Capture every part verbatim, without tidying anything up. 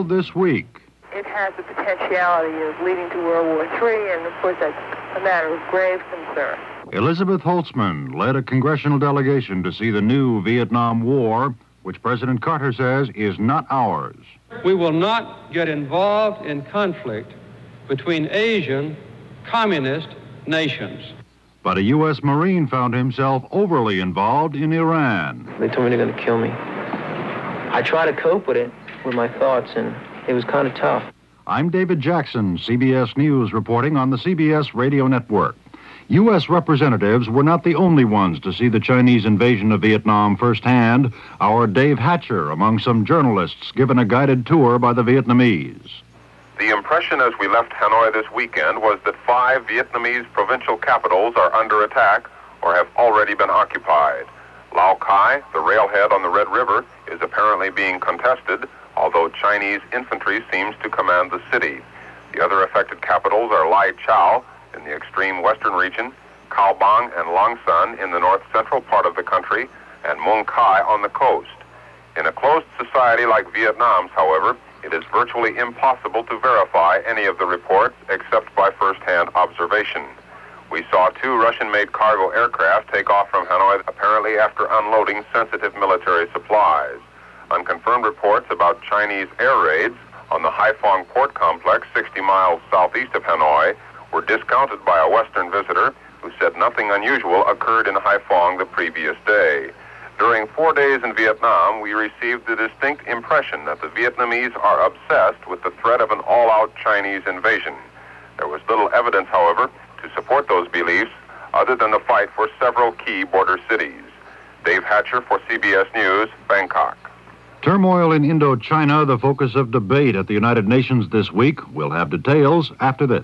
World This Week. It has the potentiality of leading to World War Three, and of course that's a matter of grave concern. Elizabeth Holtzman led a congressional delegation to see the new Vietnam War, which President Carter says is not ours. We will not get involved in conflict between Asian communist nations. But a U S Marine found himself overly involved in Iran. They told me they're going to kill me. I try to cope with it, with my thoughts, and it was kind of tough. I'm David Jackson, C B S News, reporting on the C B S Radio Network. U S representatives were not the only ones to see the Chinese invasion of Vietnam firsthand. Our Dave Hatcher, among some journalists, given a guided tour by the Vietnamese. The impression as we left Hanoi this weekend was that five Vietnamese provincial capitals are under attack or have already been occupied. Lao Cai, the railhead on the Red River, is apparently being contested, although Chinese infantry seems to command the city. The other affected capitals are Lai Chau in the extreme western region, Cao Bang and Long Son in the north-central part of the country, and Mung Kai on the coast. In a closed society like Vietnam's, however, it is virtually impossible to verify any of the reports except by first-hand observation. We saw two Russian-made cargo aircraft take off from Hanoi apparently after unloading sensitive military supplies. Unconfirmed reports about Chinese air raids on the Haiphong port complex sixty miles southeast of Hanoi were discounted by a Western visitor who said nothing unusual occurred in Haiphong the previous day. During four days in Vietnam, we received the distinct impression that the Vietnamese are obsessed with the threat of an all-out Chinese invasion. There was little evidence, however, to support those beliefs other than the fight for several key border cities. Dave Hatcher for C B S News, Bangkok. Turmoil in Indochina, the focus of debate at the United Nations this week. We'll have details after this.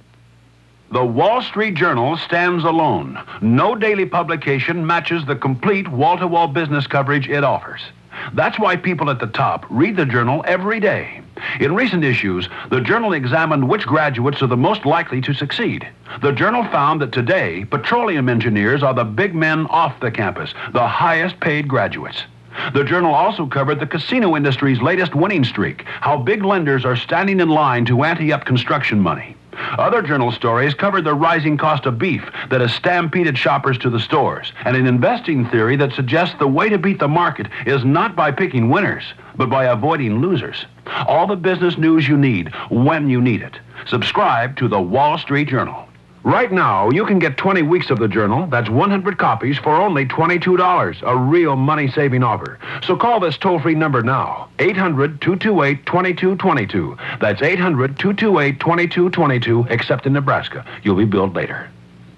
The Wall Street Journal stands alone. No daily publication matches the complete wall-to-wall business coverage it offers. That's why people at the top read the Journal every day. In recent issues, the Journal examined which graduates are the most likely to succeed. The Journal found that today, petroleum engineers are the big men off the campus, the highest-paid graduates. The Journal also covered the casino industry's latest winning streak, how big lenders are standing in line to ante up construction money. Other Journal stories covered the rising cost of beef that has stampeded shoppers to the stores, and an investing theory that suggests the way to beat the market is not by picking winners, but by avoiding losers. All the business news you need when you need it. Subscribe to the Wall Street Journal. Right now, you can get twenty weeks of the Journal, that's one hundred copies, for only twenty-two dollars, a real money-saving offer. So call this toll-free number now, eight hundred, two two eight, two two two two. That's eight hundred, two two eight, two two two two, except in Nebraska. You'll be billed later.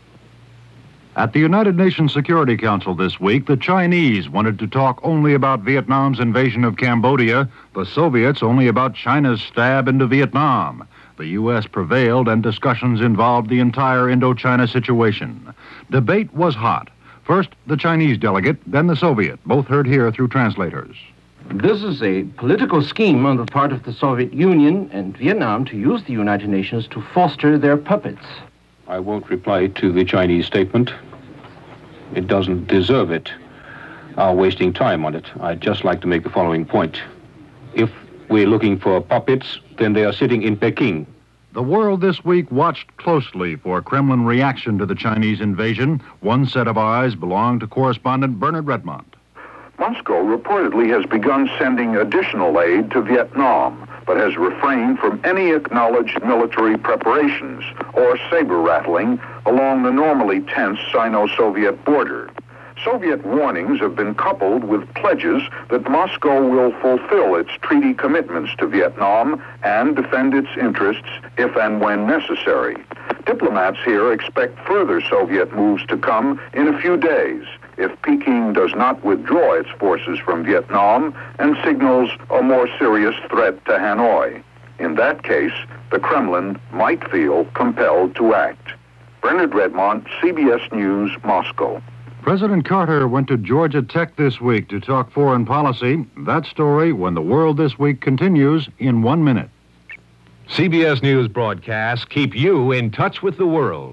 At the United Nations Security Council this week, the Chinese wanted to talk only about Vietnam's invasion of Cambodia, the Soviets only about China's stab into Vietnam. The U S prevailed, and discussions involved the entire Indochina situation. Debate was hot. First, the Chinese delegate, then the Soviet, both heard here through translators. This is a political scheme on the part of the Soviet Union and Vietnam to use the United Nations to foster their puppets. I won't reply to the Chinese statement. It doesn't deserve it. Are wasting time on it. I'd just like to make the following point. If we're looking for puppets, then they are sitting in Peking. The world this week watched closely for Kremlin reaction to the Chinese invasion. One set of eyes belonged to correspondent Bernard Redmond. Moscow reportedly has begun sending additional aid to Vietnam, but has refrained from any acknowledged military preparations or saber-rattling along the normally tense Sino-Soviet border. Soviet warnings have been coupled with pledges that Moscow will fulfill its treaty commitments to Vietnam and defend its interests if and when necessary. Diplomats here expect further Soviet moves to come in a few days if Peking does not withdraw its forces from Vietnam and signals a more serious threat to Hanoi. In that case, the Kremlin might feel compelled to act. Bernard Redmond, C B S News, Moscow. President Carter went to Georgia Tech this week to talk foreign policy. That story, when the world this week continues, in one minute. C B S News broadcasts keep you in touch with the world.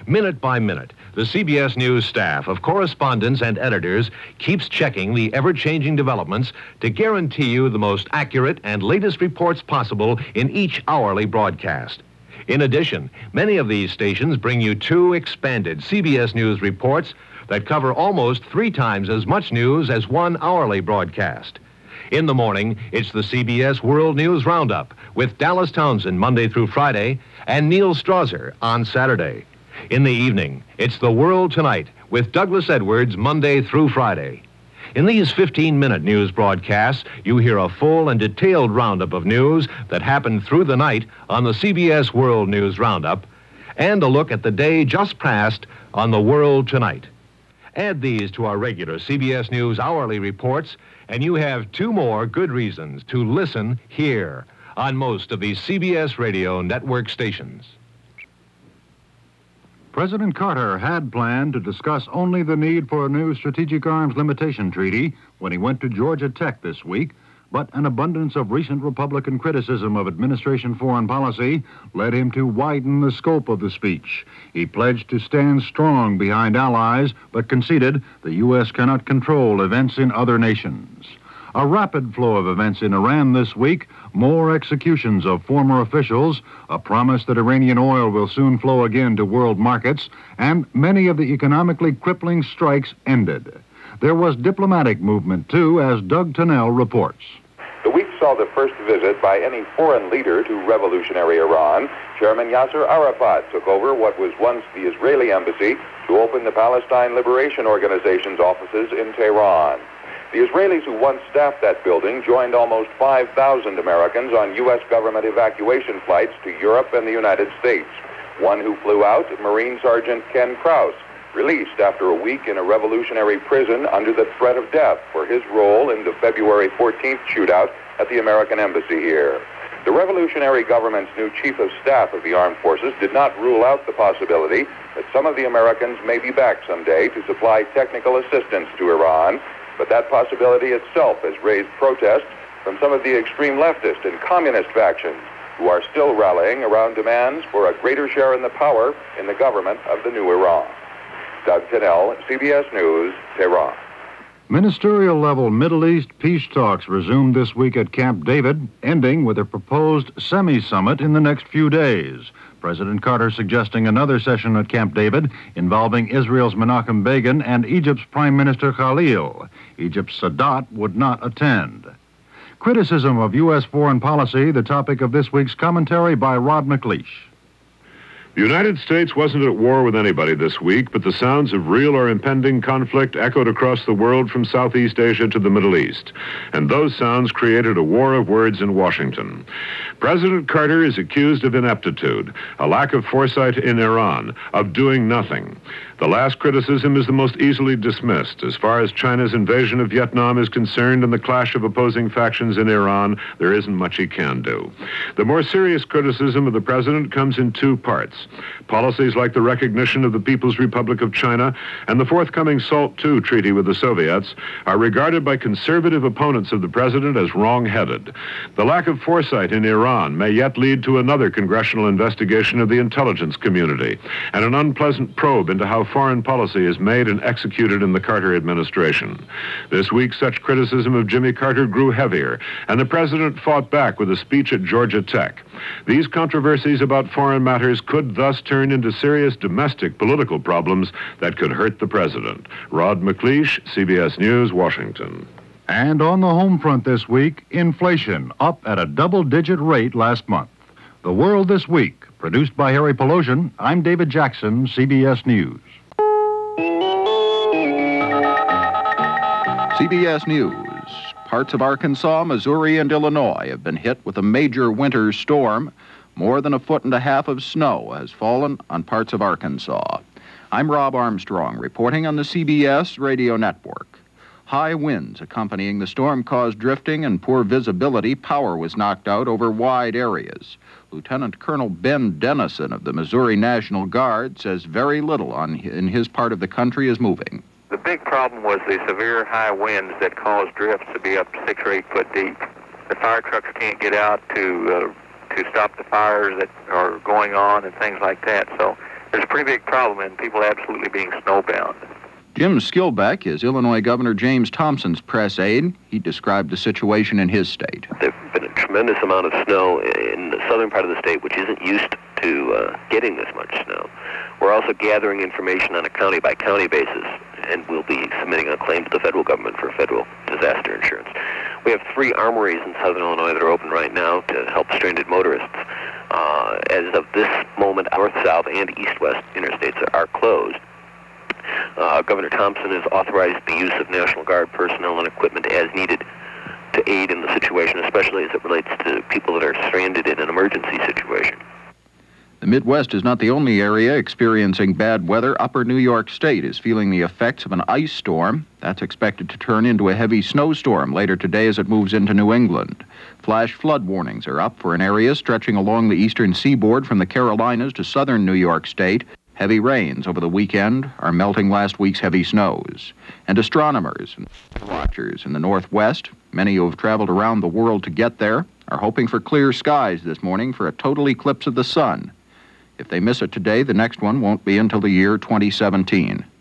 Minute by minute, the C B S News staff of correspondents and editors keeps checking the ever-changing developments to guarantee you the most accurate and latest reports possible in each hourly broadcast. In addition, many of these stations bring you two expanded C B S News reports that cover almost three times as much news as one hourly broadcast. In the morning, it's the C B S World News Roundup with Dallas Townsend Monday through Friday and Neil Strasser on Saturday. In the evening, it's The World Tonight with Douglas Edwards Monday through Friday. In these fifteen-minute news broadcasts, you hear a full and detailed roundup of news that happened through the night on the C B S World News Roundup, and a look at the day just passed on The World Tonight. Add these to our regular C B S News hourly reports, and you have two more good reasons to listen here on most of these C B S radio network stations. President Carter had planned to discuss only the need for a new strategic arms limitation treaty when he went to Georgia Tech this week, but an abundance of recent Republican criticism of administration foreign policy led him to widen the scope of the speech. He pledged to stand strong behind allies, but conceded the U S cannot control events in other nations. A rapid flow of events in Iran this week, more executions of former officials, a promise that Iranian oil will soon flow again to world markets, and many of the economically crippling strikes ended. There was diplomatic movement, too, as Doug Tennell reports. The week saw the first visit by any foreign leader to revolutionary Iran. Chairman Yasser Arafat took over what was once the Israeli embassy to open the Palestine Liberation Organization's offices in Tehran. The Israelis who once staffed that building joined almost five thousand Americans on U S government evacuation flights to Europe and the United States. One who flew out, Marine Sergeant Ken Krause, released after a week in a revolutionary prison under the threat of death for his role in the February fourteenth shootout at the American embassy here. The revolutionary government's new chief of staff of the armed forces did not rule out the possibility that some of the Americans may be back someday to supply technical assistance to Iran, but that possibility itself has raised protests from some of the extreme leftist and communist factions who are still rallying around demands for a greater share in the power in the government of the new Iran. Doug Tennell, C B S News, Tehran. Ministerial-level Middle East peace talks resumed this week at Camp David, ending with a proposed semi-summit in the next few days. President Carter suggesting another session at Camp David involving Israel's Menachem Begin and Egypt's Prime Minister Khalil. Egypt's Sadat would not attend. Criticism of U S foreign policy, the topic of this week's commentary by Rod McLeish. The United States wasn't at war with anybody this week, but the sounds of real or impending conflict echoed across the world from Southeast Asia to the Middle East. And those sounds created a war of words in Washington. President Carter is accused of ineptitude, a lack of foresight in Iran, of doing nothing. The last criticism is the most easily dismissed. As far as China's invasion of Vietnam is concerned and the clash of opposing factions in Iran, there isn't much he can do. The more serious criticism of the president comes in two parts. Policies like the recognition of the People's Republic of China and the forthcoming SALT two treaty with the Soviets are regarded by conservative opponents of the president as wrong-headed. The lack of foresight in Iran may yet lead to another congressional investigation of the intelligence community and an unpleasant probe into how foreign policy is made and executed in the Carter administration. This week, such criticism of Jimmy Carter grew heavier, and the president fought back with a speech at Georgia Tech. These controversies about foreign matters could thus turn into serious domestic political problems that could hurt the president. Rod McLeish, C B S News, Washington. And on the home front this week, inflation up at a double-digit rate last month. The World This Week, produced by Harry Pelosian. I'm David Jackson, C B S News. C B S News. Parts of Arkansas, Missouri, and Illinois have been hit with a major winter storm. More than a foot and a half of snow has fallen on parts of Arkansas. I'm Rob Armstrong, reporting on the C B S radio network. High winds accompanying the storm caused drifting and poor visibility. Power was knocked out over wide areas. Lieutenant Colonel Ben Dennison of the Missouri National Guard says very little on, in his part of the country is moving. The big problem was the severe high winds that caused drifts to be up six or eight foot deep. The fire trucks can't get out to uh, to stop the fires that are going on and things like that. So There's a pretty big problem and people absolutely being snowbound. Jim Skilbeck is Illinois Governor James Thompson's press aide. He described the situation in his state. There's been a tremendous amount of snow in the southern part of the state, which isn't used to uh, getting this much snow. We're also gathering information on a county-by-county basis, and we'll be submitting a claim to the federal government for federal disaster insurance. We have three armories in southern Illinois that are open right now to help stranded motorists. Uh, as of this moment, north-south and east-west interstates are closed. Uh, Governor Thompson has authorized the use of National Guard personnel and equipment as needed to aid in the situation, especially as it relates to people that are stranded in an emergency situation. The Midwest is not the only area experiencing bad weather. Upper New York State is feeling the effects of an ice storm. That's expected to turn into a heavy snowstorm later today as it moves into New England. Flash flood warnings are up for an area stretching along the eastern seaboard from the Carolinas to southern New York State. Heavy rains over the weekend are melting last week's heavy snows. And astronomers and watchers in the Northwest, many who have traveled around the world to get there, are hoping for clear skies this morning for a total eclipse of the sun. If they miss it today, the next one won't be until the year twenty seventeen.